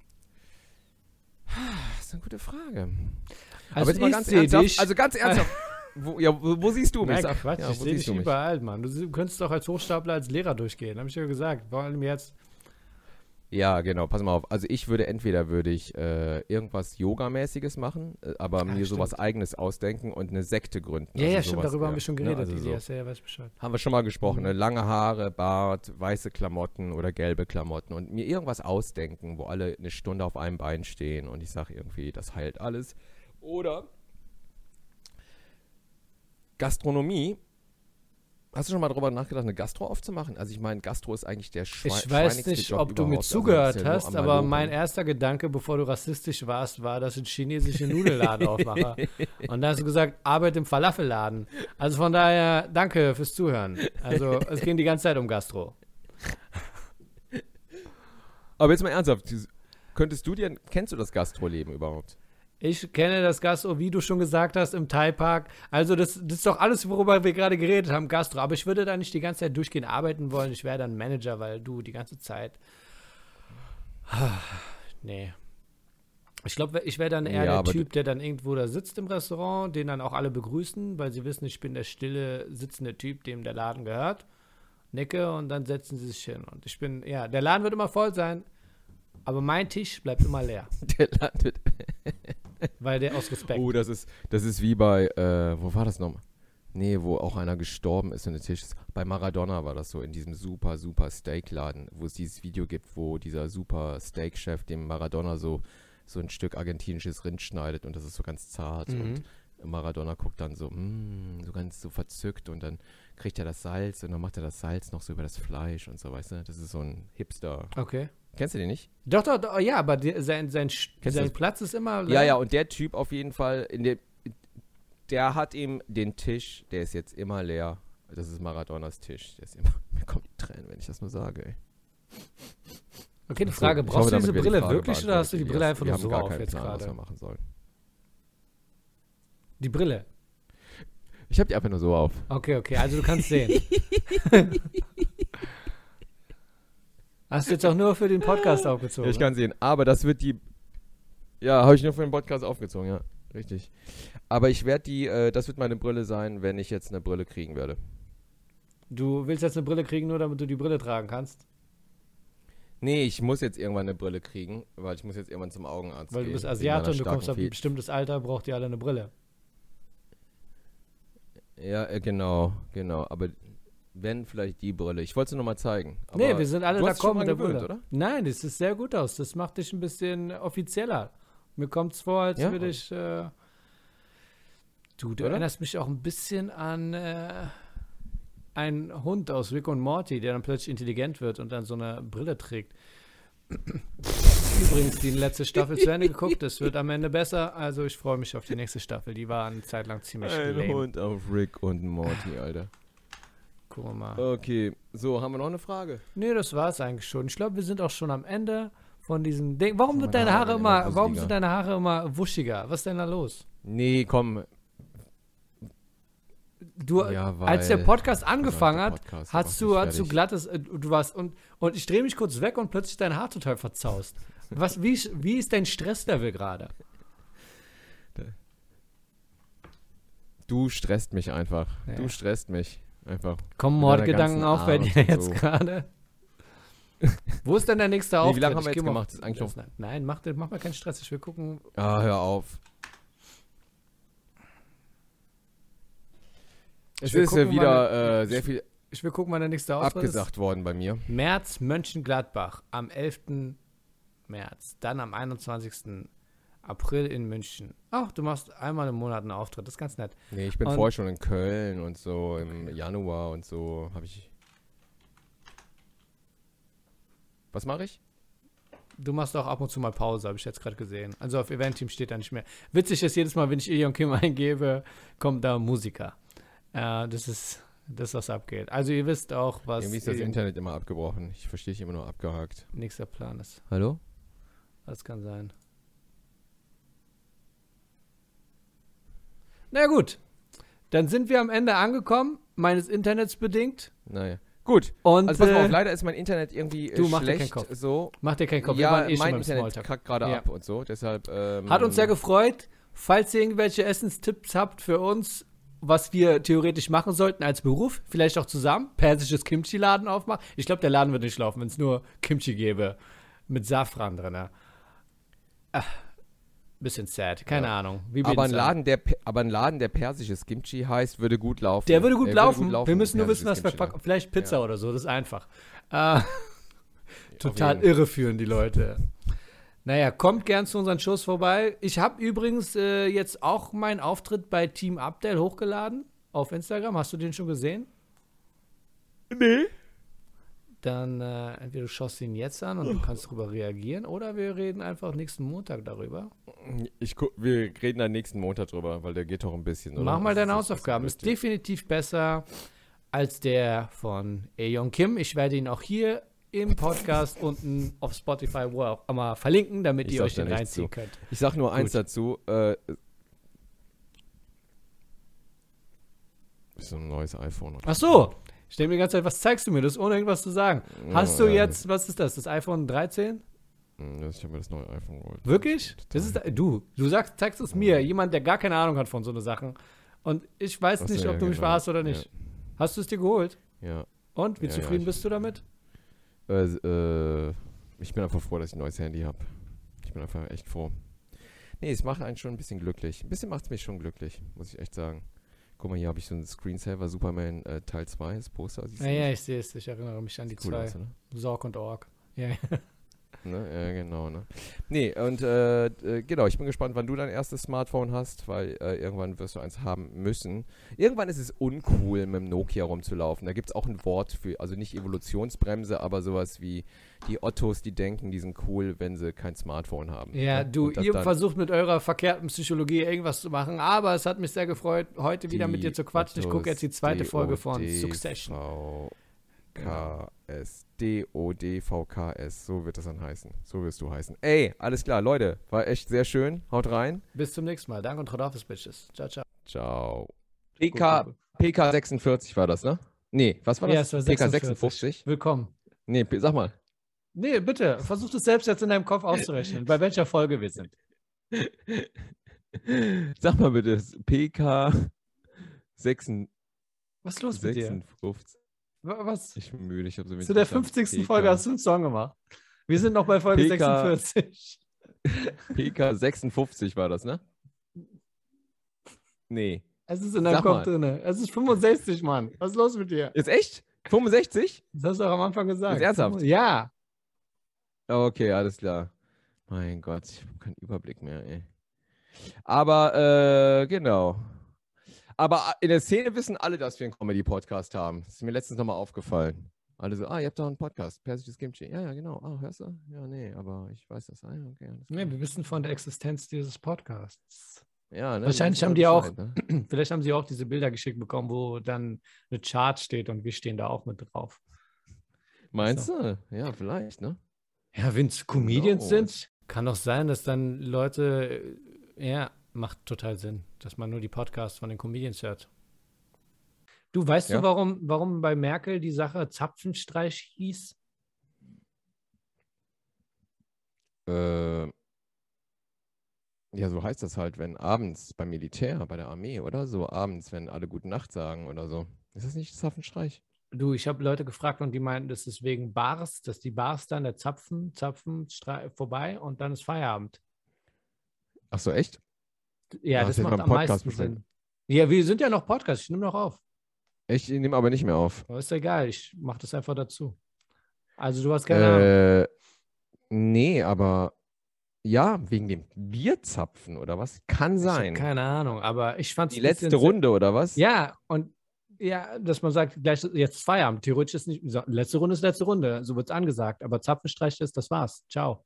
gute Frage. Also, aber jetzt ganz ernsthaft, wo siehst du mich? Nein, Quatsch, ich sehe dich überall, Mann. Du könntest doch als Hochstapler als Lehrer durchgehen, habe ich ja gesagt. Vor allem jetzt. Ja, genau, pass mal auf. Also ich würde irgendwas Yoga-mäßiges machen, aber mir sowas Eigenes ausdenken und eine Sekte gründen. Ja, also stimmt, darüber haben wir schon geredet, Elias, ja, weiß Bescheid. Haben wir schon mal gesprochen, lange Haare, Bart, weiße Klamotten oder gelbe Klamotten und mir irgendwas ausdenken, wo alle eine Stunde auf einem Bein stehen und ich sage irgendwie, das heilt alles. Oder Gastronomie. Hast du schon mal darüber nachgedacht, eine Gastro aufzumachen? Also ich meine, Gastro ist eigentlich der Ich weiß nicht, ob du mir zugehört hast, aber mein erster Gedanke, bevor du rassistisch warst, war, dass ich einen chinesischen Nudelladen aufmache. Und dann hast du gesagt, arbeite im Falafelladen. Also von daher, danke fürs Zuhören. Also es ging die ganze Zeit um Gastro. Aber jetzt mal ernsthaft, kennst du das Gastroleben überhaupt? Ich kenne das Gastro, wie du schon gesagt hast, im Thai-Park. Also das ist doch alles, worüber wir gerade geredet haben, Gastro. Aber ich würde da nicht die ganze Zeit durchgehend arbeiten wollen. Ich wäre dann Manager, weil du die ganze Zeit... Nee. Ich glaube, ich wäre dann eher der Typ, der dann irgendwo da sitzt im Restaurant, den dann auch alle begrüßen, weil sie wissen, ich bin der stille, sitzende Typ, dem der Laden gehört. Nicke und dann setzen sie sich hin. Und ich bin, der Laden wird immer voll sein, aber mein Tisch bleibt immer leer. Der Laden wird... Weil der aus Respekt. Oh, das ist wie bei, wo war das nochmal? Nee, wo auch einer gestorben ist und der Tisch ist. Bei Maradona war das so, in diesem super, super Steakladen, wo es dieses Video gibt, wo dieser super Steakchef dem Maradona so ein Stück argentinisches Rind schneidet und das ist so ganz zart und Maradona guckt dann so ganz so verzückt und dann kriegt er das Salz und dann macht er das Salz noch so über das Fleisch und so, weißt du? Das ist so ein Hipster. Okay. Kennst du den nicht? Doch, ja, aber sein Platz ist immer leer. Ja, und der Typ auf jeden Fall, der hat ihm den Tisch, der ist jetzt immer leer. Das ist Maradonas Tisch. Mir kommen die Tränen, wenn ich das nur sage, ey. Okay, die Frage, brauchst du diese Brille wirklich oder hast du die Brille einfach nur so auf jetzt gerade? Was wir machen sollen. Die Brille? Ich habe die einfach nur so auf. Okay, also du kannst sehen. Hast du jetzt auch nur für den Podcast aufgezogen? Ich kann sehen, aber das wird habe ich nur für den Podcast aufgezogen, ja, richtig. Aber das wird meine Brille sein, wenn ich jetzt eine Brille kriegen werde. Du willst jetzt eine Brille kriegen, nur damit du die Brille tragen kannst? Nee, ich muss jetzt irgendwann eine Brille kriegen, weil ich muss jetzt irgendwann zum Augenarzt gehen. Weil du bist Asiate und du kommst auf ein bestimmtes Alter, braucht ihr alle eine Brille. Ja, genau, aber wenn, vielleicht die Brille. Ich wollte es nur mal zeigen. Aber nee, wir sind alle d'accord mit der Brille. Oder? Nein, das sieht sehr gut aus. Das macht dich ein bisschen offizieller. Mir kommt es vor, als würde ich... du erinnerst mich auch ein bisschen an einen Hund aus Rick und Morty, der dann plötzlich intelligent wird und dann so eine Brille trägt. Übrigens, die letzte Staffel zu Ende geguckt. Das wird am Ende besser. Also ich freue mich auf die nächste Staffel. Die war eine Zeit lang ziemlich lame. Ein Hund auf Rick und Morty, Alter. Gucken wir mal. Okay, So, haben wir noch eine Frage? Nee, das war es eigentlich schon. Ich glaube, wir sind auch schon am Ende von diesem Ding. Warum sind Meine deine Haare Haare immer immer, warum wusseliger. sind deine Haare immer wuschiger? Was ist denn da los? Nee, komm. Du, Ja, als der weil- Podcast angefangen der hat, Podcast hast macht mich du fertig. glattes, du warst, und ich drehe mich kurz weg und plötzlich dein Haar total verzaust. Wie ist dein Stresslevel gerade? Du stresst mich einfach. Ja. Du stresst mich einfach. Kommen Mit deiner Mordgedanken ganzen auf bei Art dir und jetzt so. gerade? Wo ist denn der nächste Auftritt? wie lange haben wir Ich jetzt geh mal gemacht? auf- Das ist eigentlich noch- Nein, mach mal keinen Stress. Ich will gucken. Ah, hör auf. Es will ist gucken, ja wieder sehr viel Ich will gucken, wann der nächste Auftritt abgesagt worden bei mir. ist. März, Mönchengladbach am 11. März. Dann am 21. April in München. Ach, du machst einmal im Monat einen Auftritt. Das ist ganz nett. Nee, ich bin Und- vorher schon in Köln und so im Januar und so habe ich. Was mache ich? Du machst auch ab und zu mal Pause, habe ich jetzt gerade gesehen. Also auf Event-Team steht da nicht mehr. Witzig ist, jedes Mal, wenn ich Ilion Kim eingebe, kommt da Musiker. Das ist das, was abgeht. Also ihr wisst auch, was Irgendwie ist das Ilion Internet immer abgebrochen. Ich verstehe dich immer nur abgehakt. nächster Plan ist. Hallo? Das kann sein. Na gut, dann sind wir am Ende angekommen, meines Internets bedingt. Naja. Gut. Und Also pass mal auf, leider ist mein Internet irgendwie du, mach dir keinen schlecht. Kopf. So. mach dir keinen Kopf, wir Ja, waren eh schon mein beim Internet Smalltalk. kackt gerade Ja. ab und so. Deshalb. Hat uns sehr gefreut. Falls ihr irgendwelche Essenstipps habt für uns, was wir theoretisch machen sollten als Beruf, vielleicht auch zusammen, persisches Kimchi-Laden aufmachen. Ich glaube, der Laden wird nicht laufen, wenn es nur Kimchi gäbe. Mit Safran drin. Bisschen sad, keine Ahnung. Wie Aber ein, bieten Laden, aber ein Laden, der persisches Kimchi heißt, würde gut laufen. Der würde gut Er laufen. Wir müssen nur persisches wissen, was wir Kimchi packen. Vielleicht Pizza Ja. oder so, das ist einfach. Auf Total jeden. irreführend, die Leute. Naja, kommt gern zu unseren Shows vorbei. Ich habe übrigens jetzt auch meinen Auftritt bei Team Abdel hochgeladen auf Instagram. Hast du den schon gesehen? Nee. Dann entweder du schaust ihn jetzt an und du kannst darüber reagieren oder wir reden einfach nächsten Montag darüber. Wir reden dann nächsten Montag drüber, weil der geht doch ein bisschen. Oder? Mach mal deine Das Hausaufgaben. Ist lustig. definitiv besser als der von Aeon Kim. Ich werde ihn auch hier im Podcast unten auf Spotify, wo auch immer, verlinken, damit Ich ihr sag euch da den nichts reinziehen zu. könnt. Ich sag nur eins Gut. dazu. Ist so ein neues iPhone. Ach so, ich denke mir die ganze Zeit, was zeigst du mir? Das ohne irgendwas zu sagen. Hast du Ja, jetzt, was ist das? Das iPhone 13? Ich habe mir das neue iPhone geholt. Wirklich? Das ist, du zeigst es mir, jemand, der gar keine Ahnung hat von so einer Sachen. Und ich weiß Ach nicht, so, ob ja, du mich genau. verhasst oder nicht. Hast du es dir geholt? Ja. Und, wie Ja, zufrieden ich- bist du damit? Ich bin einfach froh, dass ich ein neues Handy habe. Ich bin einfach echt froh. Nee, es macht einen schon ein bisschen glücklich. Ein bisschen macht es mich schon glücklich, muss ich echt sagen. Guck mal, hier habe ich so einen Screensaver Superman Teil 2, das Poster. Siehst du Ja, das? ich sehe es. Ich erinnere mich an die Sieht cool zwei. aus, oder? Sorg und Org. Ja. Ne? Ja, genau, ne? Nee, und genau, ich bin gespannt, wann du dein erstes Smartphone hast, weil irgendwann wirst du eins haben müssen. Irgendwann ist es uncool, mit dem Nokia rumzulaufen. Da gibt es auch ein Wort für, also nicht Evolutionsbremse, aber sowas wie die Ottos, die denken, die sind cool, wenn sie kein Smartphone haben. Ja, Ne? du, Und das ihr dann- versucht mit eurer verkehrten Psychologie irgendwas zu machen, aber es hat mich sehr gefreut, heute wieder mit dir zu quatschen. Ich gucke jetzt die zweite Folge von Succession. KS, DODVKS, so wird das dann heißen. So wirst du heißen. Ey, alles klar, Leute, war echt sehr schön. Haut rein. Bis zum nächsten Mal. Danke und Rodolphus, Bitches. Ciao, ciao. Ciao. Gut, gut. PK 46 war das, ne? Nee, was war Ja, das? es war PK 46. 56? Willkommen. Nee, sag mal. Nee, bitte, versuch das selbst jetzt in deinem Kopf auszurechnen, bei welcher Folge wir sind. Sag mal bitte, PK 56. Was ist los mit dir? Was? Ich bin müde, ich habe so wenig Zu der verstanden. 50. Folge hast du einen Song gemacht. Wir sind noch bei Folge PK 46. PK 56 war das, ne? Nee. Es ist in deinem Sag Kopf mal. drin. Es ist 65, Mann. Was ist los mit dir? Jetzt echt? 65? Das hast du auch am Anfang gesagt. Ist ernsthaft? Ja. Okay, alles klar. Mein Gott, ich habe keinen Überblick mehr, ey. Aber, genau. Aber in der Szene wissen alle, dass wir einen Comedy-Podcast haben. Das ist mir letztens nochmal aufgefallen. Alle so, ihr habt doch einen Podcast, persisches Kimchi. Ja, ja, genau. Ah, hörst du? Ja, nee, aber ich weiß das. Ah, ja, okay, alles klar. Nee, wir wissen von der Existenz dieses Podcasts. Ja, ne, Wahrscheinlich wissen haben alle die auch, Bescheid, ne? vielleicht haben sie auch diese Bilder geschickt bekommen, wo dann eine Chart steht und wir stehen da auch mit drauf. Meinst du? Ja, vielleicht, ne? Ja, wenn es Comedians knows? sind, kann doch sein, dass dann Leute, ja, macht total Sinn, dass man nur die Podcasts von den Comedians hört. Du, weißt du, Ja. warum bei Merkel die Sache Zapfenstreich hieß? Ja, so heißt das halt, wenn abends beim Militär, bei der Armee, oder? So abends, wenn alle Gute Nacht sagen oder so. Ist das nicht Zapfenstreich? Du, ich habe Leute gefragt und die meinten, das ist wegen Bars, dass die Bars dann der vorbei und dann ist Feierabend. Ach so, echt? Ja, Ah, das das hätte macht man im am Podcast meisten besprechen. Sinn. Ja, wir sind ja noch Podcast, ich nehme noch auf. Ich nehme aber nicht mehr auf. Aber ist ja egal, ich mache das einfach dazu. Also du hast keine Ahnung. Nee, aber ja, wegen dem Bierzapfen oder was? Kann Ich habe sein. keine Ahnung, aber ich fand es Die ein bisschen letzte Runde oder was? Ja, und ja, dass man sagt, gleich jetzt Feierabend. Theoretisch ist nicht, letzte Runde ist letzte Runde, so wird es angesagt. Aber Zapfenstreich ist, das war's. Ciao.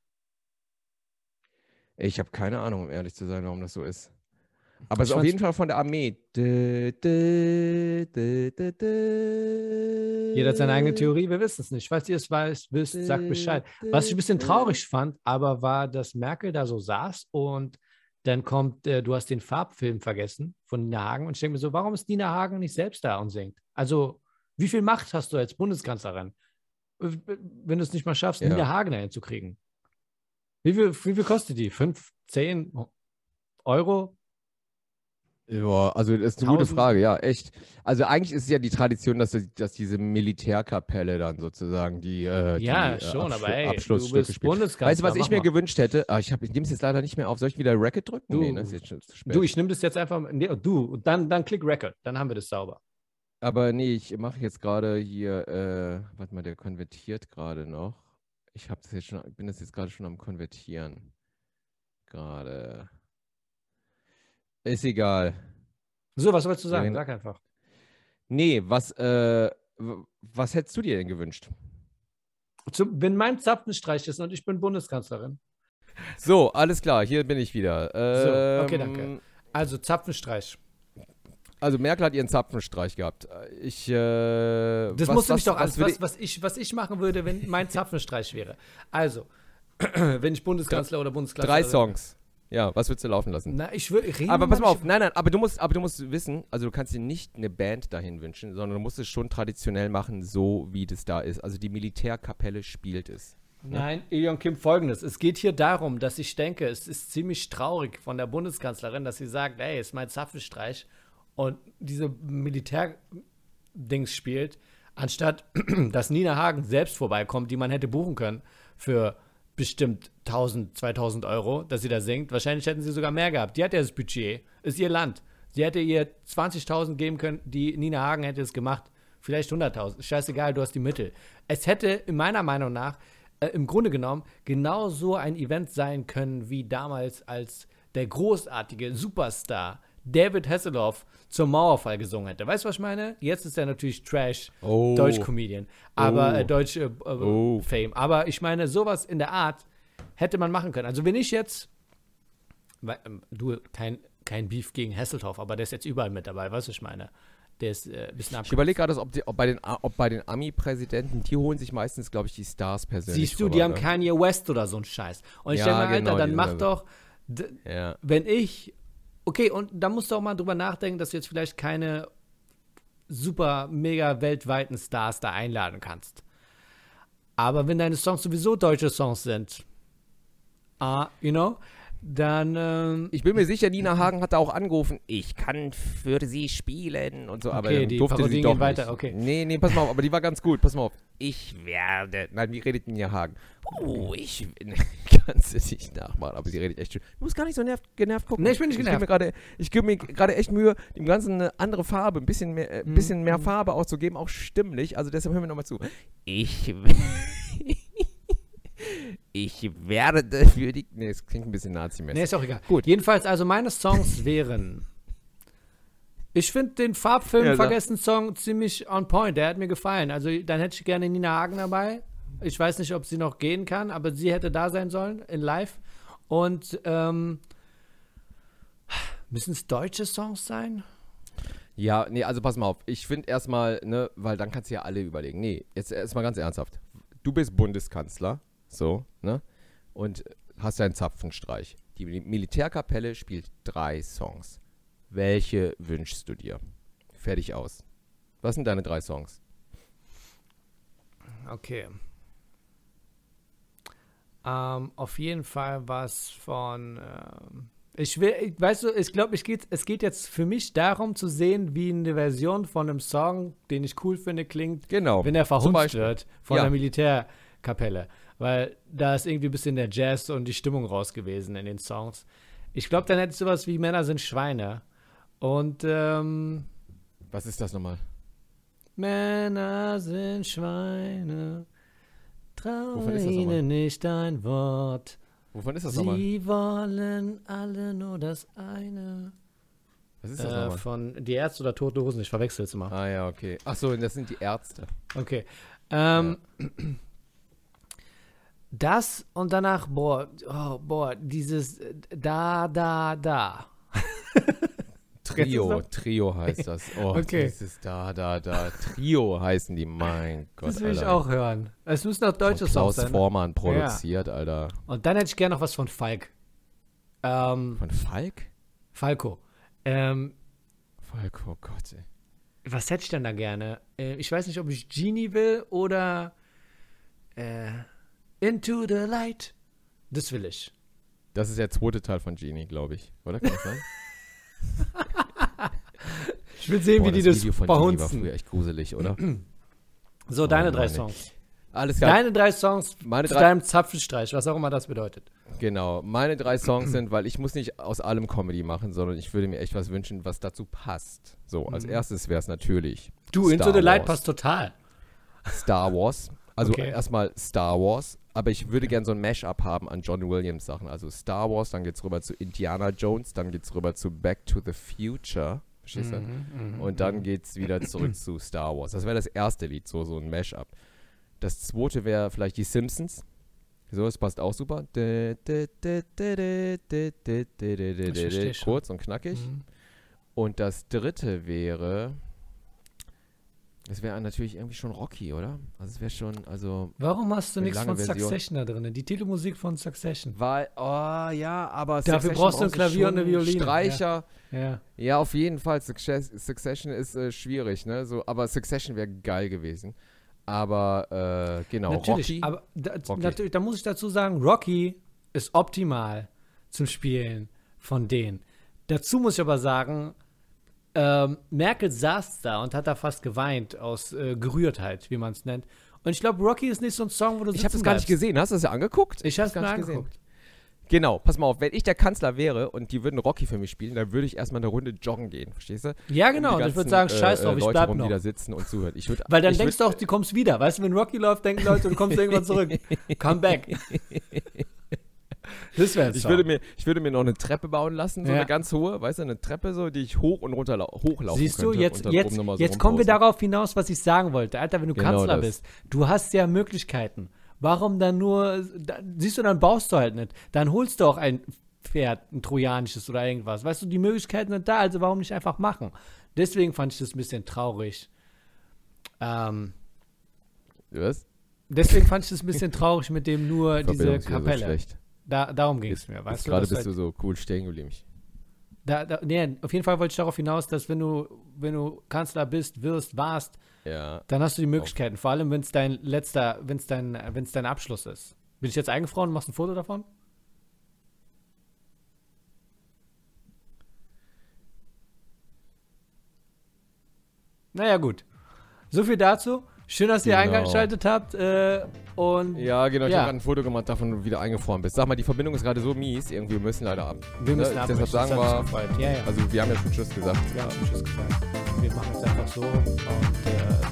Ich habe keine Ahnung, um ehrlich zu sein, warum das so ist. Aber es Ich ist auf fand's- jeden Fall von der Armee. Jeder hat seine eigene Theorie, wir wissen es nicht. Falls ihr es wisst, sagt Bescheid. Was ich ein bisschen traurig fand, aber war, dass Merkel da so saß und dann kommt, du hast den Farbfilm vergessen von Nina Hagen und ich denke mir so, warum ist Nina Hagen nicht selbst da und singt? Also, wie viel Macht hast du als Bundeskanzlerin, wenn du es nicht mal schaffst, Ja. Nina Hagen dahin zu kriegen? Wie viel kostet die? 5, 10 Euro? Ja, also das ist eine gute 1000? Frage, ja, echt. Also eigentlich ist es ja die Tradition, dass diese Militärkapelle dann sozusagen die Ja, schon, aber hey, du Abschlussstücke bist spielt. Bundeskanzler. Weißt du, was ich mach mir mal. gewünscht hätte? Ich nehme es jetzt leider nicht mehr auf. Soll ich wieder Racket drücken? Du, Nee, ne, ist jetzt schon zu spät. Du, ich nehme das jetzt einfach. Nee, dann klick Record, dann haben wir das sauber. Aber nee, ich mache jetzt gerade hier, warte mal, der konvertiert gerade noch. Bin das jetzt gerade schon am Konvertieren. Gerade. Ist egal. So, was wolltest du sagen? Ja, Sag einfach. Nee, was hättest du dir denn gewünscht? Wenn mein Zapfenstreich ist und ich bin Bundeskanzlerin. So, alles klar, hier bin ich wieder. So, okay, danke. Also Zapfenstreich. Also Merkel hat ihren Zapfenstreich gehabt. Das musst du mich doch was ich machen würde, wenn mein Zapfenstreich wäre. Also, wenn ich Bundeskanzler oder Bundeskanzlerin. 3 Songs. Ja, was würdest du laufen lassen? Na, ich würde reden. Aber pass mal auf, nein, aber du musst wissen, also du kannst dir nicht eine Band dahin wünschen, sondern du musst es schon traditionell machen, so wie das da ist. Also die Militärkapelle spielt es. Nein, Ilion Kim, Folgendes. Es geht hier darum, dass ich denke, es ist ziemlich traurig von der Bundeskanzlerin, dass sie sagt, ey, ist mein Zapfenstreich und diese Militärdings spielt, anstatt dass Nina Hagen selbst vorbeikommt, die man hätte buchen können für bestimmt 1000, 2000 Euro, dass sie da singt. Wahrscheinlich hätten sie sogar mehr gehabt. Die hat ja das Budget, ist ihr Land. Sie hätte ihr 20.000 geben können, die Nina Hagen hätte es gemacht. Vielleicht 100.000. Scheißegal, du hast die Mittel. Es hätte in meiner Meinung nach im Grunde genommen genau so ein Event sein können, wie damals, als der großartige Superstar David Hasselhoff zum Mauerfall gesungen hätte. Weißt du, was ich meine? Jetzt ist er natürlich Trash, Deutsch-Comedian, aber Deutsch-Fame. Aber ich meine, sowas in der Art hätte man machen können. Also wenn ich jetzt, kein Beef gegen Hasselhoff, aber der ist jetzt überall mit dabei, weißt du, was ich meine? Der ist ein bisschen Ich überlege gerade, ob bei den Ami-Präsidenten, die holen sich meistens, glaube ich, die Stars persönlich. Siehst du, die haben Kanye West oder so einen Scheiß. Und ich denke mir, Alter, dann mach doch, wenn ich, okay, und da musst du auch mal drüber nachdenken, dass du jetzt vielleicht keine super, mega weltweiten Stars da einladen kannst. Aber wenn deine Songs sowieso deutsche Songs sind, dann ich bin mir sicher, Nina Hagen hat da auch angerufen, ich kann für sie spielen und so, aber okay, dann die durfte sie Parodien doch gehen weiter, nicht. okay. Nee, pass mal auf, aber die war ganz gut, pass mal auf. Nein, wie redet Nina Hagen? Kannst du nicht nachmachen, aber sie redet echt schön. Du musst gar nicht so genervt gucken. Nee, ich bin nicht genervt. Ich gebe mir gerade echt Mühe, dem Ganzen eine andere Farbe, ein bisschen mehr Farbe auszugeben, auch stimmlich, also deshalb hören wir nochmal zu. Ich werde für die. Nee, es klingt ein bisschen nazimäßig. Nee, ist auch egal. Gut. Jedenfalls, also meine Songs wären. Ich finde den Farbfilm Vergessen-Song ziemlich on point. Der hat mir gefallen. Also dann hätte ich gerne Nina Hagen dabei. Ich weiß nicht, ob sie noch gehen kann, aber sie hätte da sein sollen in live. Und müssen es deutsche Songs sein? Ja, nee, also pass mal auf. Ich finde erstmal, ne, weil dann kannst du ja alle überlegen. Nee, jetzt erstmal ganz ernsthaft. Du bist Bundeskanzler, so, ne? Und hast einen Zapfenstreich. Die Militärkapelle spielt 3 Songs. Welche wünschst du dir? Fertig aus. Was sind deine 3 Songs? Okay. Auf jeden Fall was von weißt du, ich glaube, es geht jetzt für mich darum zu sehen, wie eine Version von einem Song, den ich cool finde, klingt, Genau. wenn er Zum verhunzt Beispiel. wird von Ja. der Militärkapelle. Weil da ist irgendwie ein bisschen der Jazz und die Stimmung raus gewesen in den Songs. Ich glaube, dann hätte es sowas wie Männer sind Schweine. Und Was ist das nochmal? Männer sind Schweine, Wovon traue ist das nochmal? ihnen nicht ein Wort. Wovon ist das nochmal? Sie wollen alle nur das eine. Was ist das nochmal? Von Die Ärzte oder Tote Hosen, ich verwechsel es immer. Ah ja, okay. Achso, das sind die Ärzte. Okay. Das und danach, dieses da. Trio heißt das. Oh, Okay. dieses da. Trio heißen die, mein Gott, Das will ich Alter. auch hören. Es müssen auch deutsche Von Songs Klaus sein. Vormann produziert, Alter. Und dann hätte ich gerne noch was von Falk. Von Falk? Falco. Falk, oh Gott, ey. Was hätte ich denn da gerne? Ich weiß nicht, ob ich Genie will oder Into the Light. Das will ich. Das ist der zweite Teil von Genie, glaube ich. Oder? Kann das sein? Ich will sehen, wie die das Video von Genie war verhunzen. früher echt gruselig, oder? So, deine 3 Mann, ey. Songs. Alles klar. Deine 3 Songs Meine zu 3 deinem Zapfenstreich, was auch immer das bedeutet. Genau. Meine 3 Songs sind, weil ich muss nicht aus allem Comedy machen, sondern ich würde mir echt was wünschen, was dazu passt. So, als erstes wäre es natürlich Du, Into Star the Light Wars. passt total. Star Wars. Also Okay. erstmal Star Wars, aber ich würde gerne so ein Mashup haben an John Williams Sachen. Also Star Wars, dann geht's rüber zu Indiana Jones, dann geht's rüber zu Back to the Future. Verstehst du? Und dann geht's wieder zurück zu Star Wars. Das wäre das erste Lied, so ein Mashup. Das zweite wäre vielleicht die Simpsons. So, das passt auch super. verstehe schon. Kurz und knackig. Und das dritte wäre, das wäre natürlich irgendwie schon Rocky, oder? Also es wäre schon, also, Warum hast du Eine nichts lange von Version. Succession da drin? Die Titelmusik von Succession. weil, oh ja, aber Dafür Succession brauchst du ein brauchst Klavier und schon eine Violine, Streicher. Ja. Ja, auf jeden Fall. Succession ist schwierig, ne? So, aber Succession wäre geil gewesen. Aber, genau, Natürlich, Rocky. aber Rocky. natürlich, da muss ich dazu sagen, Rocky ist optimal zum Spielen von denen. Dazu muss ich aber sagen, Merkel saß da und hat da fast geweint aus Gerührtheit, wie man es nennt. Und ich glaube, Rocky ist nicht so ein Song, wo du Ich habe das gar nicht gesehen. Hast du das ja angeguckt? Ich habe es gar mir nicht gesehen. angeguckt. Genau, pass mal auf, wenn ich der Kanzler wäre und die würden Rocky für mich spielen, dann würde ich erstmal eine Runde joggen gehen, verstehst du? Ja, genau. Um die Und ich würde ganzen, sagen, scheiß drauf, ich Leute bleib rum, noch. die da sitzen und zuhören. Weil dann denkst du auch, du kommst wieder. Weißt du, wenn Rocky läuft, denken Leute, du kommst irgendwann zurück. Come back. Das wäre Ich würde mir noch eine Treppe bauen lassen, so Ja. eine ganz hohe, weißt du, eine Treppe so, die ich hoch und runter hochlaufen Siehst du, könnte. jetzt, und dann oben nochmal so jetzt kommen wir rumposten. darauf hinaus, was ich sagen wollte. Alter, wenn du Genau Kanzler das. bist, du hast ja Möglichkeiten. Warum dann nur, siehst du, dann baust du halt nicht. Dann holst du auch ein Pferd, ein trojanisches oder irgendwas. Weißt du, die Möglichkeiten sind da, also warum nicht einfach machen? Deswegen fand ich das ein bisschen traurig. Was? Deswegen fand ich das ein bisschen traurig mit dem nur diese Verbindung ist wieder so Kapelle. schlecht. Darum ging es mir. Jetzt Weißt du, gerade dass bist halt- du so cool stehen geblieben. Nee, auf jeden Fall wollte ich darauf hinaus, dass wenn du Kanzler bist, warst, Ja. dann hast du die Möglichkeiten. Vor allem, wenn es dein Abschluss ist. Bin ich jetzt eingefroren und machst ein Foto davon? Naja, gut. So viel dazu. Schön, dass ihr Genau. eingeschaltet habt. Und Ja, genau, ich Ja. habe gerade ein Foto gemacht, davon du wieder eingefroren bist. Sag mal, die Verbindung ist gerade so mies, irgendwie, wir müssen leider ab. wir müssen Ne? abbrechen. Deshalb sagen Das hat mich wir, gefreut. Ja, ja. also wir haben ja schon Tschüss gesagt. Ja, Tschüss gesagt. Wir machen jetzt einfach so und